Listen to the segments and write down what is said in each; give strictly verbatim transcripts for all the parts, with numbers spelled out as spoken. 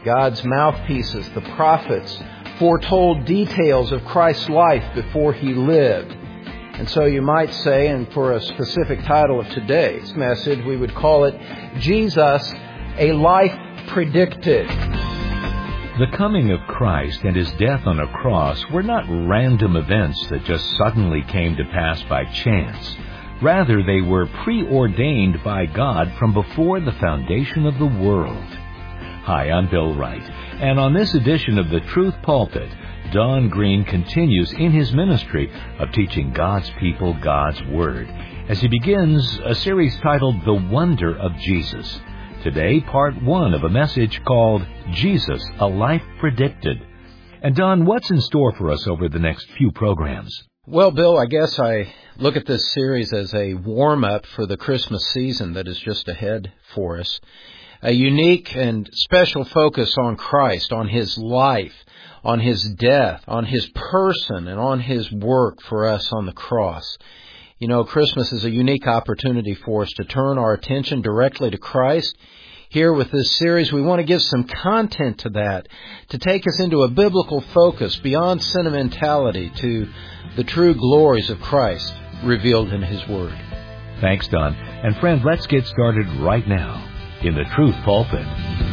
God's mouthpieces, the prophets, foretold details of Christ's life before He lived. And so you might say, and for a specific title of today's message, we would call it, Jesus, a Life Predicted. The coming of Christ and His death on a cross were not random events that just suddenly came to pass by chance. Rather, they were preordained by God from before the foundation of the world. Hi, I'm Bill Wright, and on this edition of The Truth Pulpit, Don Green continues in his ministry of teaching God's people God's Word as he begins a series titled The Wonder of Jesus. Today, part one of a message called Jesus, a Life Predicted. And Don, what's in store for us over the next few programs? Well, Bill, I guess I look at this series as a warm-up for the Christmas season that is just ahead for us. A unique and special focus on Christ, on His life, on His death, on His person, and on His work for us on the cross. You know, Christmas is a unique opportunity for us to turn our attention directly to Christ. Here with this series, we want to give some content to that, to take us into a biblical focus beyond sentimentality to the true glories of Christ revealed in His Word. Thanks, Don. And friend, let's get started right now in the Truth Pulpit.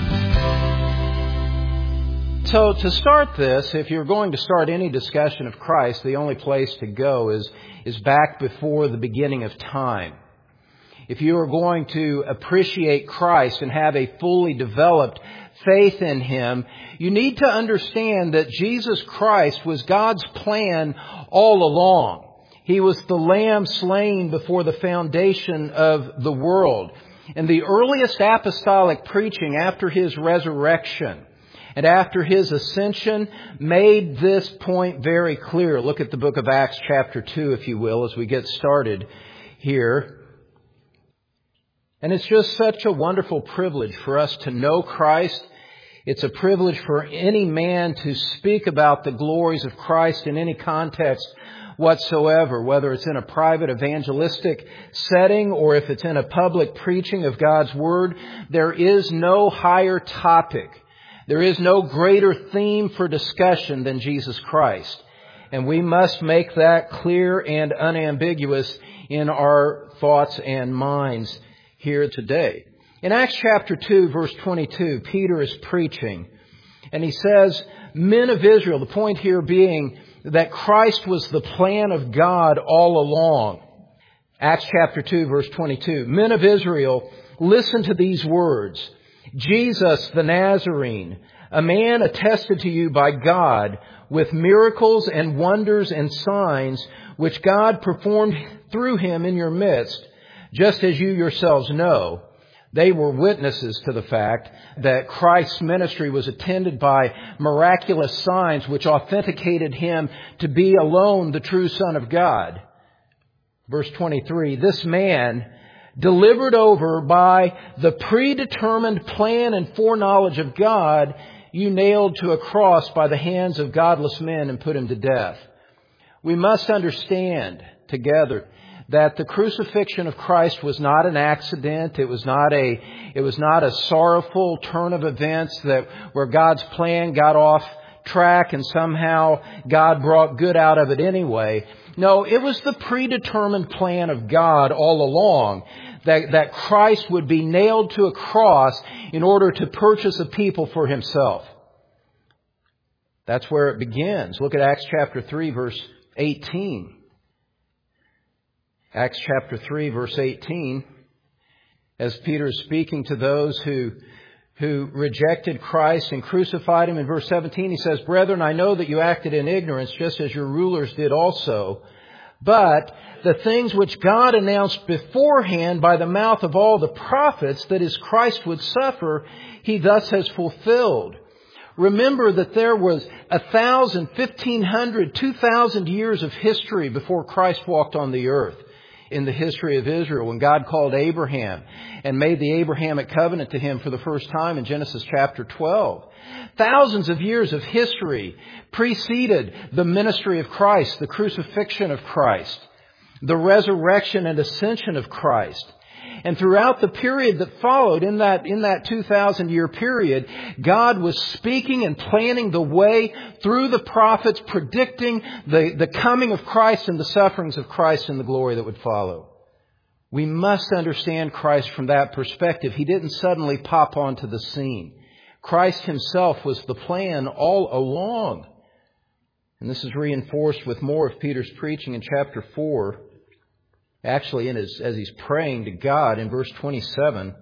So to start this, if you're going to start any discussion of Christ, the only place to go is, is back before the beginning of time. If you are going to appreciate Christ and have a fully developed faith in Him, you need to understand that Jesus Christ was God's plan all along. He was the Lamb slain before the foundation of the world. And the earliest apostolic preaching after His resurrection and after His ascension made this point very clear. Look at the book of Acts chapter two, if you will, as we get started here. And it's just such a wonderful privilege for us to know Christ. It's a privilege for any man to speak about the glories of Christ in any context whatsoever, whether it's in a private evangelistic setting or if it's in a public preaching of God's Word. There is no higher topic. There is no greater theme for discussion than Jesus Christ. And we must make that clear and unambiguous in our thoughts and minds here today. In Acts chapter two, verse twenty-two, Peter is preaching, and he says, men of Israel, the point here being that Christ was the plan of God all along. Acts chapter two, verse twenty-two, men of Israel, listen to these words. Jesus the Nazarene, a man attested to you by God with miracles and wonders and signs which God performed through Him in your midst, just as you yourselves know. They were witnesses to the fact that Christ's ministry was attended by miraculous signs which authenticated Him to be alone the true Son of God. Verse twenty-three, this man, delivered over by the predetermined plan and foreknowledge of God, you nailed to a cross by the hands of godless men and put Him to death. We must understand together that the crucifixion of Christ was not an accident. It was not a, it was not a sorrowful turn of events that where God's plan got off track and somehow God brought good out of it anyway. No, it was the predetermined plan of God all along that, that Christ would be nailed to a cross in order to purchase a people for Himself. That's where it begins. Look at Acts chapter three, verse eighteen. Acts chapter three, verse eighteen, as Peter is speaking to those who, who rejected Christ and crucified Him. In verse seventeen, he says, brethren, I know that you acted in ignorance, just as your rulers did also. But the things which God announced beforehand by the mouth of all the prophets, that His Christ would suffer, He thus has fulfilled. Remember that there was a thousand, fifteen hundred, two thousand years of history before Christ walked on the earth. In the history of Israel, when God called Abraham and made the Abrahamic covenant to him for the first time in Genesis chapter twelve. Thousands of years of history preceded the ministry of Christ, the crucifixion of Christ, the resurrection and ascension of Christ. And throughout the period that followed, in that, in that two thousand year period, God was speaking and planning the way through the prophets, predicting the, the coming of Christ and the sufferings of Christ and the glory that would follow. We must understand Christ from that perspective. He didn't suddenly pop onto the scene. Christ Himself was the plan all along. And this is reinforced with more of Peter's preaching in chapter four. Actually, in his, as he's praying to God in verse twenty-seven.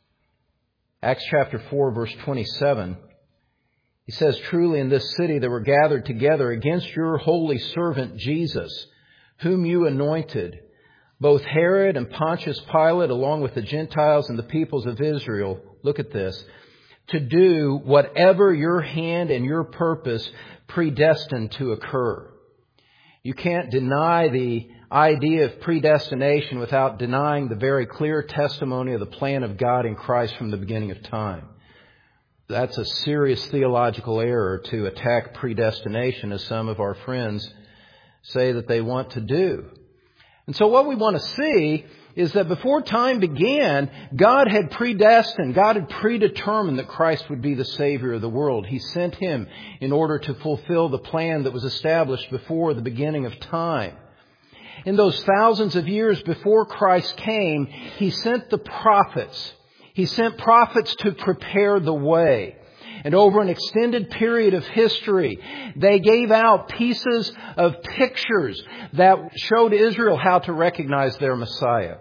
Acts chapter four, verse twenty-seven. He says, "Truly in this city they were gathered together against your holy servant Jesus, whom you anointed, both Herod and Pontius Pilate, along with the Gentiles and the peoples of Israel," look at this, "to do whatever your hand and your purpose predestined to occur." You can't deny the idea of predestination without denying the very clear testimony of the plan of God in Christ from the beginning of time. That's a serious theological error to attack predestination, as some of our friends say that they want to do. And so what we want to see is that before time began, God had predestined, God had predetermined that Christ would be the Savior of the world. He sent Him in order to fulfill the plan that was established before the beginning of time. In those thousands of years before Christ came, He sent the prophets. He sent prophets to prepare the way. And over an extended period of history, they gave out pieces of pictures that showed Israel how to recognize their Messiah.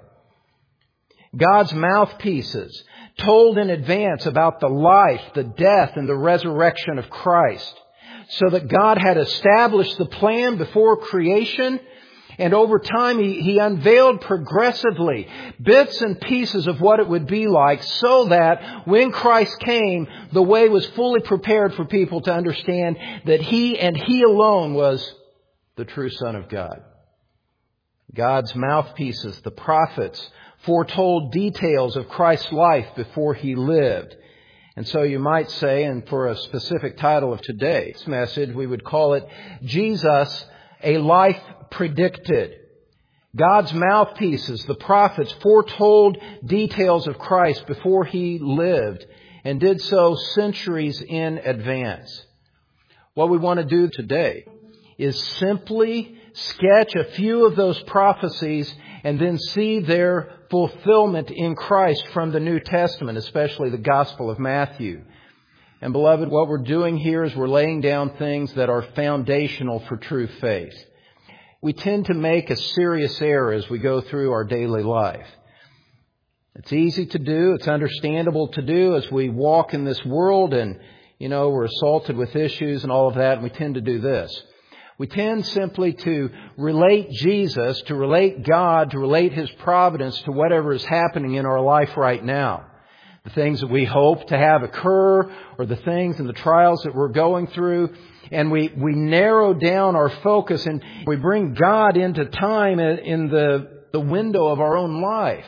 God's mouthpieces told in advance about the life, the death, and the resurrection of Christ, so that God had established the plan before creation. And over time, he, he unveiled progressively bits and pieces of what it would be like, so that when Christ came, the way was fully prepared for people to understand that He and He alone was the true Son of God. God's mouthpieces, the prophets, foretold details of Christ's life before He lived. And so you might say, and for a specific title of today's message, we would call it Jesus, a Life Predicted. God's mouthpieces, the prophets, foretold details of Christ before He lived, and did so centuries in advance. What we want to do today is simply sketch a few of those prophecies and then see their fulfillment in Christ from the New Testament, especially the Gospel of Matthew. And beloved, what we're doing here is we're laying down things that are foundational for true faith. We tend to make a serious error as we go through our daily life. It's easy to do. It's understandable to do as we walk in this world and, you know, we're assaulted with issues and all of that. And we tend to do this. We tend simply to relate Jesus, to relate God, to relate His providence to whatever is happening in our life right now. The things that we hope to have occur, or the things and the trials that we're going through. And we, we narrow down our focus and we bring God into time in the, the window of our own life.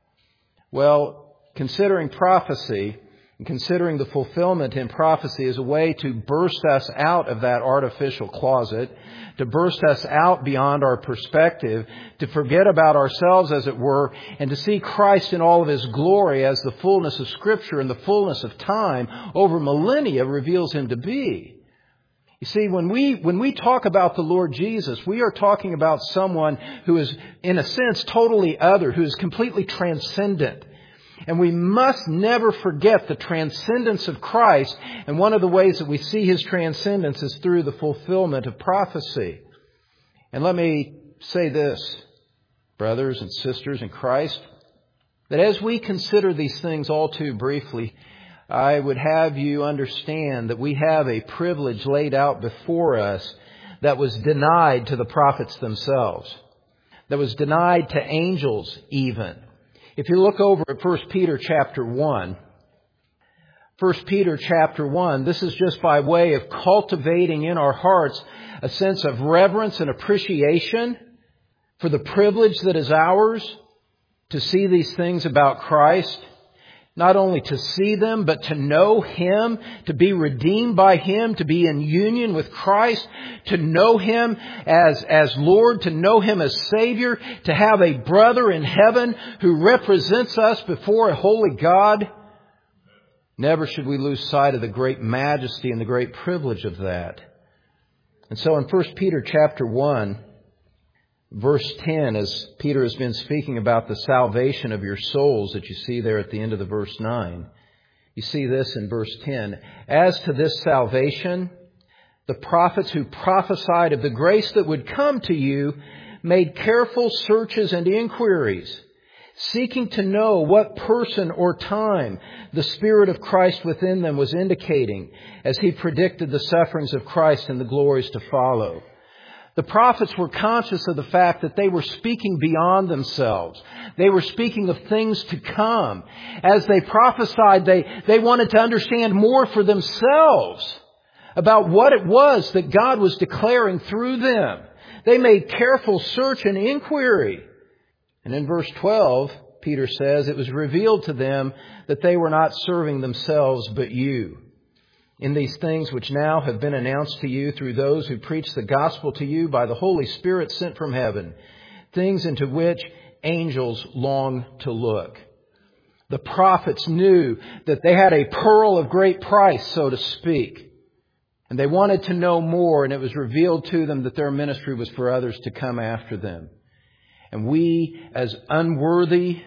Well, considering prophecy and considering the fulfillment in prophecy is a way to burst us out of that artificial closet, to burst us out beyond our perspective, to forget about ourselves, as it were, and to see Christ in all of His glory as the fullness of Scripture and the fullness of time over millennia reveals Him to be. You see, when we when we talk about the Lord Jesus, we are talking about someone who is, in a sense, totally other, who is completely transcendent. And we must never forget the transcendence of Christ. And one of the ways that we see His transcendence is through the fulfillment of prophecy. And let me say this, brothers and sisters in Christ, that as we consider these things all too briefly, I would have you understand that we have a privilege laid out before us that was denied to the prophets themselves, that was denied to angels even. If you look over at First Peter chapter one, First Peter chapter one, this is just by way of cultivating in our hearts a sense of reverence and appreciation for the privilege that is ours to see these things about Christ. Not only to see them, but to know Him, to be redeemed by Him, to be in union with Christ, to know Him as, as Lord, to know Him as Savior, to have a brother in heaven who represents us before a holy God. Never should we lose sight of the great majesty and the great privilege of that. And so in First Peter chapter one, verse ten, as Peter has been speaking about the salvation of your souls that you see there at the end of the verse nine, you see this in verse ten. As to this salvation, the prophets who prophesied of the grace that would come to you made careful searches and inquiries, seeking to know what person or time the Spirit of Christ within them was indicating as He predicted the sufferings of Christ and the glories to follow. The prophets were conscious of the fact that they were speaking beyond themselves. They were speaking of things to come. As they prophesied, they, they wanted to understand more for themselves about what it was that God was declaring through them. They made careful search and inquiry. And in verse twelve, Peter says, it was revealed to them that they were not serving themselves but you, in these things which now have been announced to you through those who preach the gospel to you by the Holy Spirit sent from heaven, things into which angels long to look. The prophets knew that they had a pearl of great price, so to speak, and they wanted to know more, and it was revealed to them that their ministry was for others to come after them. And we, as unworthy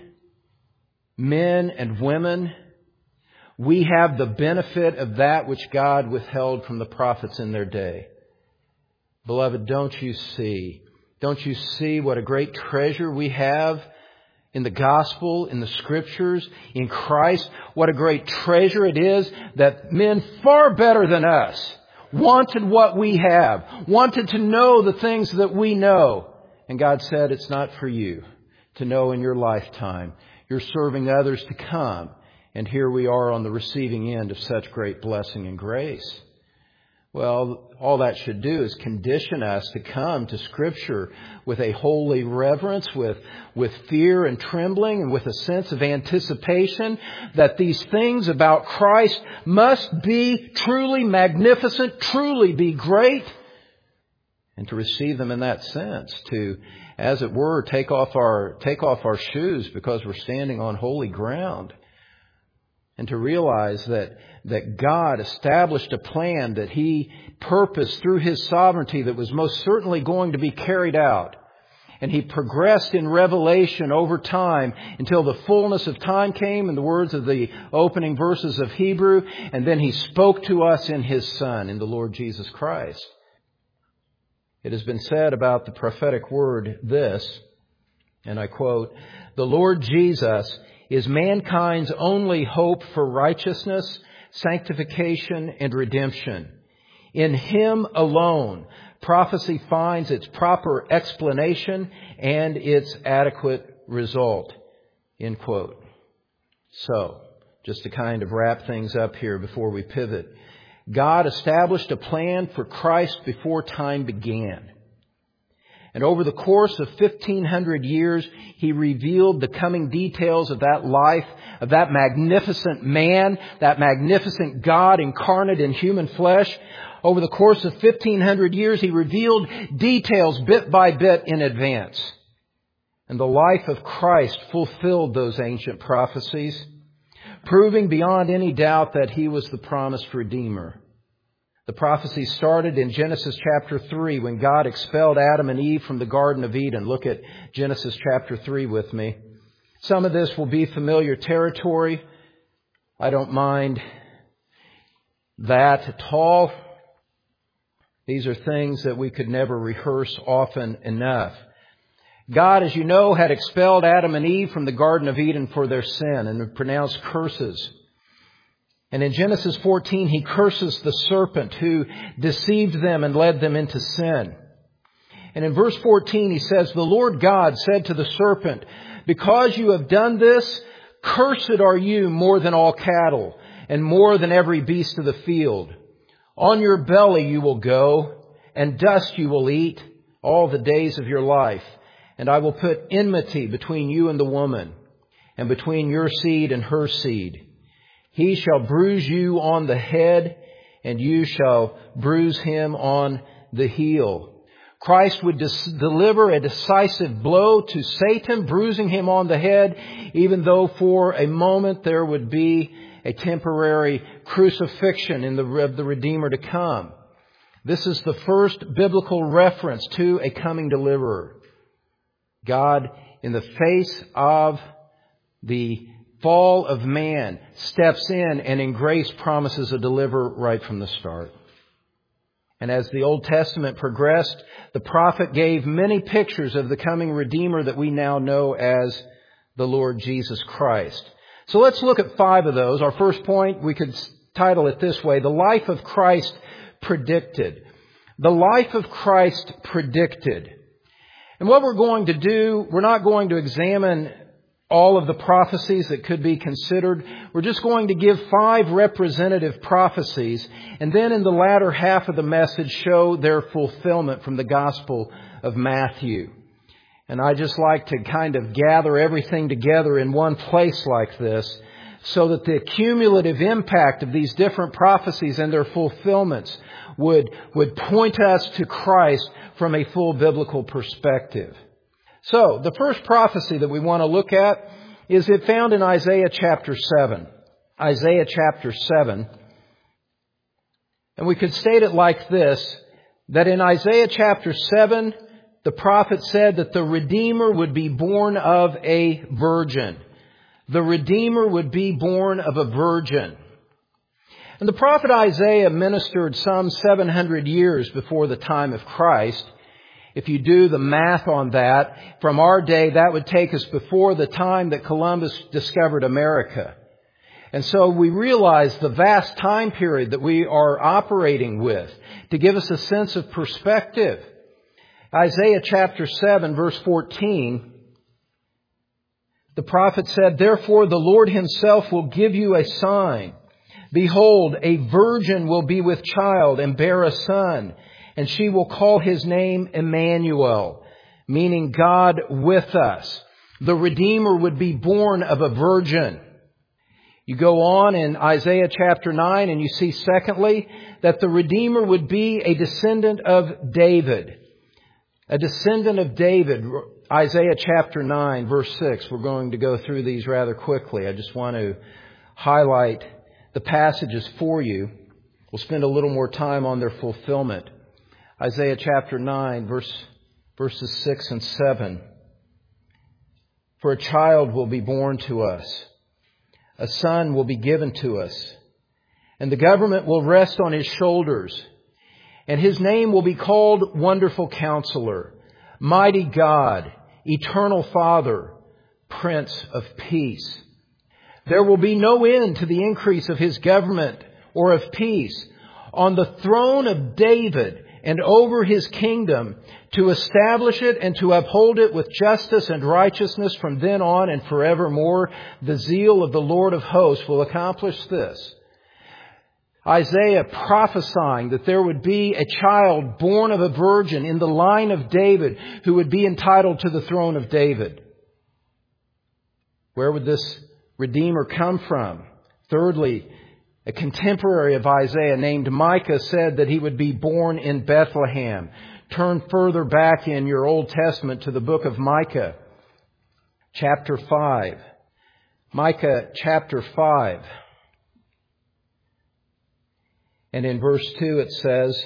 men and women, we have the benefit of that which God withheld from the prophets in their day. Beloved, don't you see? Don't you see what a great treasure we have in the gospel, in the scriptures, in Christ? What a great treasure it is that men far better than us wanted what we have, wanted to know the things that we know. And God said, it's not for you to know in your lifetime. You're serving others to come. And here we are on the receiving end of such great blessing and grace. Well, all that should do is condition us to come to Scripture with a holy reverence, with, with fear and trembling, and with a sense of anticipation that these things about Christ must be truly magnificent, truly be great. And to receive them in that sense, to, as it were, take off our, take off our shoes because we're standing on holy ground. And to realize that, that God established a plan that He purposed through His sovereignty that was most certainly going to be carried out. And He progressed in revelation over time until the fullness of time came, in the words of the opening verses of Hebrew. And then He spoke to us in His Son, in the Lord Jesus Christ. It has been said about the prophetic word this, and I quote, "The Lord Jesus is mankind's only hope for righteousness, sanctification, and redemption. In Him alone, prophecy finds its proper explanation and its adequate result." End quote. So, just to kind of wrap things up here before we pivot. God established a plan for Christ before time began. And over the course of fifteen hundred years, He revealed the coming details of that life, of that magnificent man, that magnificent God incarnate in human flesh. Over the course of fifteen hundred years, He revealed details bit by bit in advance. And the life of Christ fulfilled those ancient prophecies, proving beyond any doubt that He was the promised Redeemer. The prophecy started in Genesis chapter three when God expelled Adam and Eve from the Garden of Eden. Look at Genesis chapter three with me. Some of this will be familiar territory. I don't mind that at all. These are things that we could never rehearse often enough. God, as you know, had expelled Adam and Eve from the Garden of Eden for their sin and pronounced curses. And in Genesis fourteen, He curses the serpent who deceived them and led them into sin. And in verse fourteen, He says, "The Lord God said to the serpent, because you have done this, cursed are you more than all cattle and more than every beast of the field. On your belly you will go, and dust you will eat all the days of your life. And I will put enmity between you and the woman, and between your seed and her seed. He shall bruise you on the head, and you shall bruise him on the heel. Christ would dis- deliver a decisive blow to Satan, bruising him on the head, even though for a moment there would be a temporary crucifixion in the, of the Redeemer to come. This is the first biblical reference to a coming deliverer. God, in the face of the fall of man, steps in and in grace promises a deliverer right from the start. And as the Old Testament progressed, the prophet gave many pictures of the coming Redeemer that we now know as the Lord Jesus Christ. So let's look at five of those. Our first point, we could title it this way: The Life of Christ Predicted. The life of Christ predicted. And what we're going to do, we're not going to examine all of the prophecies that could be considered. We're just going to give five representative prophecies, and then in the latter half of the message show their fulfillment from the Gospel of Matthew. And I just like to kind of gather everything together in one place like this, so that the cumulative impact of these different prophecies and their fulfillments would, would point us to Christ from a full biblical perspective. So, the first prophecy that we want to look at is it found in Isaiah chapter seven. Isaiah chapter seven. And we could state it like this, that in Isaiah chapter seven, the prophet said that the Redeemer would be born of a virgin. The Redeemer would be born of a virgin. And the prophet Isaiah ministered some seven hundred years before the time of Christ. If you do the math on that, from our day, that would take us before the time that Columbus discovered America. And so we realize the vast time period that we are operating with to give us a sense of perspective. Isaiah chapter seven, verse fourteen, the prophet said, "Therefore the Lord himself will give you a sign. Behold, a virgin will be with child and bear a son, and she will call his name Emmanuel," meaning God with us. The Redeemer would be born of a virgin. You go on in Isaiah chapter nine and you see secondly that the Redeemer would be a descendant of David. A descendant of David. Isaiah chapter nine, verse six. We're going to go through these rather quickly. I just want to highlight the passages for you. We'll spend a little more time on their fulfillment. Isaiah chapter nine, verse, verses six and seven. "For a child will be born to us. A son will be given to us. And the government will rest on his shoulders. And his name will be called Wonderful Counselor, Mighty God, Eternal Father, Prince of Peace. There will be no end to the increase of his government or of peace on the throne of David and over his kingdom, to establish it and to uphold it with justice and righteousness from then on and forevermore. The zeal of the Lord of hosts will accomplish this." Isaiah prophesying that there would be a child born of a virgin in the line of David who would be entitled to the throne of David. Where would this Redeemer come from? Thirdly, a contemporary of Isaiah named Micah said that he would be born in Bethlehem. Turn further back in your Old Testament to the book of Micah, chapter five. Micah chapter five. And in verse two it says,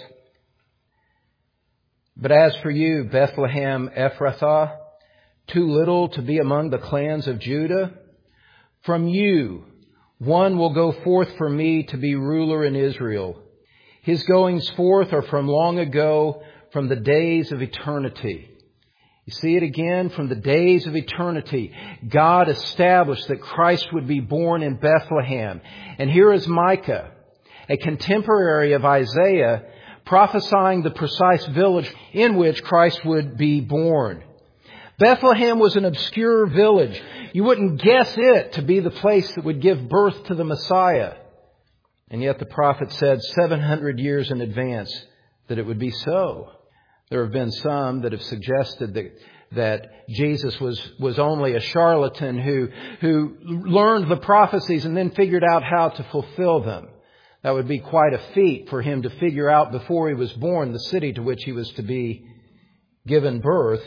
"But as for you, Bethlehem Ephrathah, too little to be among the clans of Judah, from you one will go forth for me to be ruler in Israel. His goings forth are from long ago, from the days of eternity." You see it again, from the days of eternity. God established that Christ would be born in Bethlehem. And here is Micah, a contemporary of Isaiah, prophesying the precise village in which Christ would be born. Bethlehem was an obscure village. You wouldn't guess it to be the place that would give birth to the Messiah. And yet the prophet said seven hundred years in advance that it would be so. There have been some that have suggested that that Jesus was, was only a charlatan who, who learned the prophecies and then figured out how to fulfill them. That would be quite a feat for him to figure out before he was born the city to which he was to be given birth.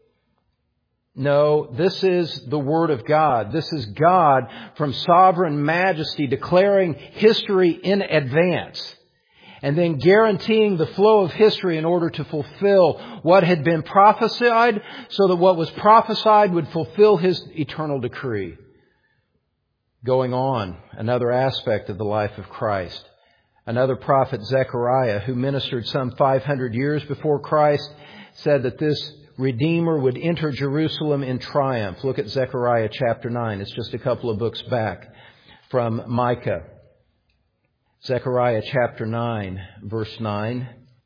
No, this is the Word of God. This is God from sovereign majesty declaring history in advance and then guaranteeing the flow of history in order to fulfill what had been prophesied, so that what was prophesied would fulfill His eternal decree. Going on, another aspect of the life of Christ. Another prophet, Zechariah, who ministered some five hundred years before Christ, said that this Redeemer would enter Jerusalem in triumph. Look at Zechariah chapter nine. It's just a couple of books back from Micah. Zechariah chapter nine, verse nine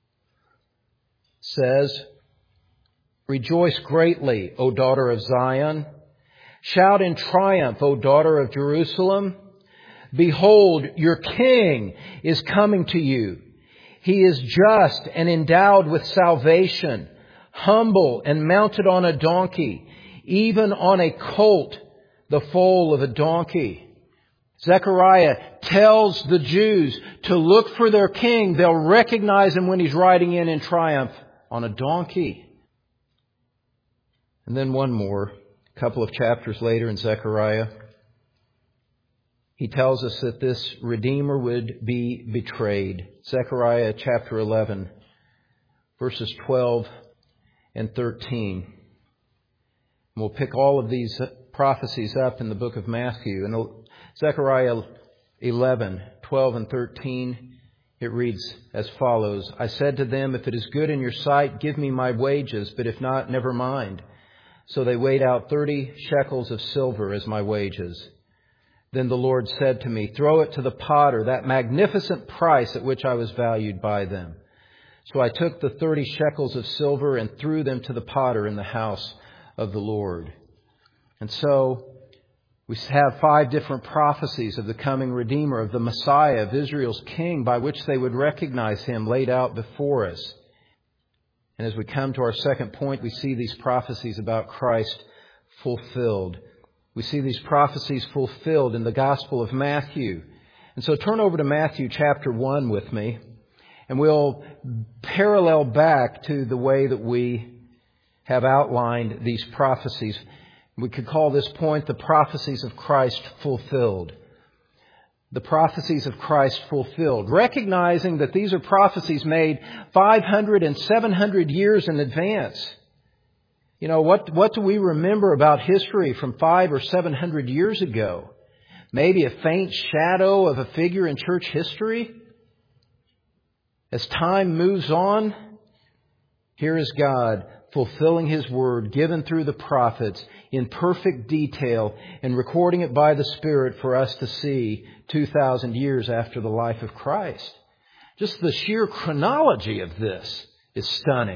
says, "Rejoice greatly, O daughter of Zion. Shout in triumph, O daughter of Jerusalem. Behold, your king is coming to you. He is just and endowed with salvation, humble and mounted on a donkey, even on a colt, the foal of a donkey." Zechariah tells the Jews to look for their king. They'll recognize him when he's riding in in triumph on a donkey. And then one more, a couple of chapters later in Zechariah, he tells us that this Redeemer would be betrayed. Zechariah chapter eleven, verses twelve and thirteen. And we'll pick all of these prophecies up in the book of Matthew. And Zechariah eleven, twelve and thirteen, it reads as follows. "I said to them, if it is good in your sight, give me my wages, but if not, never mind. So they weighed out thirty shekels of silver as my wages. Then the Lord said to me, throw it to the potter, that magnificent price at which I was valued by them. So I took the thirty shekels of silver and threw them to the potter in the house of the Lord." And so we have five different prophecies of the coming Redeemer, of the Messiah, of Israel's King, by which they would recognize Him, laid out before us. And as we come to our second point, we see these prophecies about Christ fulfilled. We see these prophecies fulfilled in the Gospel of Matthew. And so turn over to Matthew chapter one with me, and we'll parallel back to the way that we have outlined these prophecies. We could call this point the prophecies of Christ fulfilled. The prophecies of Christ fulfilled. Recognizing that these are prophecies made five hundred and seven hundred years in advance. You know, what, what do we remember about history from five or seven hundred years ago? Maybe a faint shadow of a figure in church history? As time moves on, here is God fulfilling His word given through the prophets in perfect detail and recording it by the Spirit for us to see two thousand years after the life of Christ. Just the sheer chronology of this is stunning.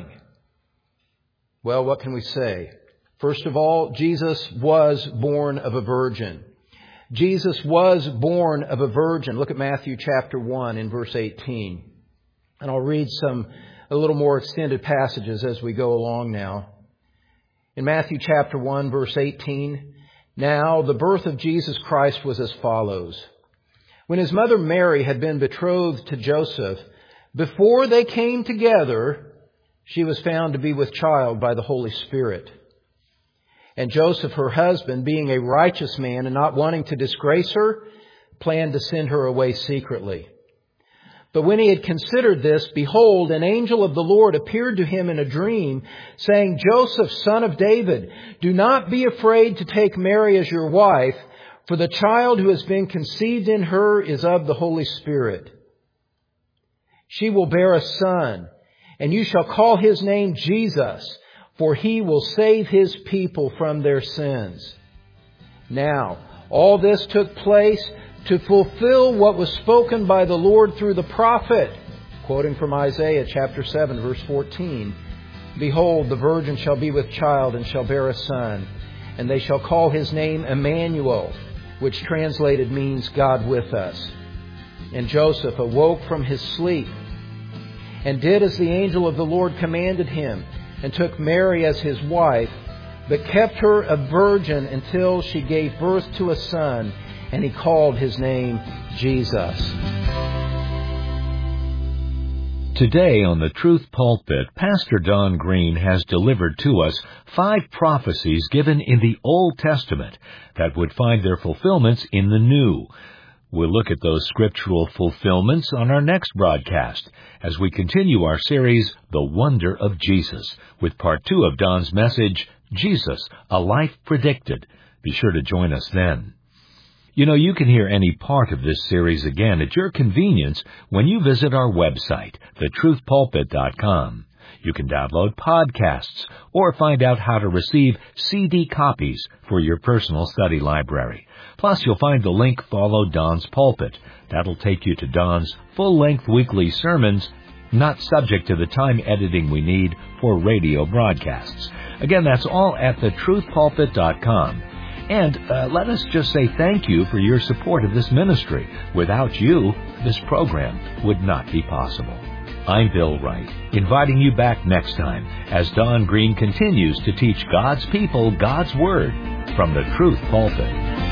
Well, what can we say? First of all, Jesus was born of a virgin. Jesus was born of a virgin. Look at Matthew chapter one in verse eighteen. And I'll read some a little more extended passages as we go along now. In Matthew chapter one, verse eighteen, "Now the birth of Jesus Christ was as follows. When His mother Mary had been betrothed to Joseph, before they came together, she was found to be with child by the Holy Spirit. And Joseph, her husband, being a righteous man and not wanting to disgrace her, planned to send her away secretly. But when he had considered this, behold, an angel of the Lord appeared to him in a dream, saying, Joseph, son of David, do not be afraid to take Mary as your wife, for the child who has been conceived in her is of the Holy Spirit. She will bear a son, and you shall call his name Jesus, for he will save his people from their sins. Now, all this took place to fulfill what was spoken by the Lord through the prophet. Quoting from Isaiah chapter seven, verse fourteen. Behold, the virgin shall be with child and shall bear a son, and they shall call his name Emmanuel, which translated means God with us. And Joseph awoke from his sleep and did as the angel of the Lord commanded him, and took Mary as his wife, but kept her a virgin until she gave birth to a son, and he called his name Jesus. Today on the Truth Pulpit, Pastor Don Green has delivered to us five prophecies given in the Old Testament that would find their fulfillments in the New. We'll look at those scriptural fulfillments on our next broadcast as we continue our series, The Wonder of Jesus, with part two of Don's message, Jesus, A Life Predicted. Be sure to join us then. You know, you can hear any part of this series again at your convenience when you visit our website, the truth pulpit dot com. You can download podcasts or find out how to receive C D copies for your personal study library. Plus, you'll find the link Follow Don's Pulpit. That'll take you to Don's full-length weekly sermons, not subject to the time editing we need for radio broadcasts. Again, that's all at the truth pulpit dot com. And uh, let us just say thank you for your support of this ministry. Without you, this program would not be possible. I'm Bill Wright, inviting you back next time as Don Green continues to teach God's people God's Word from the Truth Pulpit.